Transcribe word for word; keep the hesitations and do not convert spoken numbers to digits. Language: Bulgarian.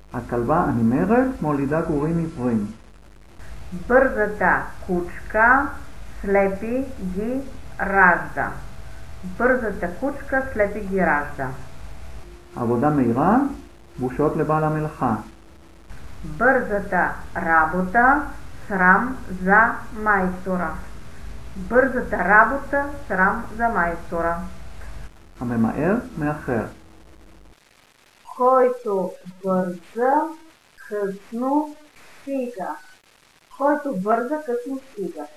הכלבה הנמהרת מולידה גורים עיוורים. Бързата кучка слепи ги ражда. Бързата кучка слепи ги ражда. עבודה מהירה, בושות לבעל המלאכה. Бързата работа срам за майстора. Бързата работа срам за майстора. הממהר מאחר. Който бърза, късно стига. Който бърза, късно стига.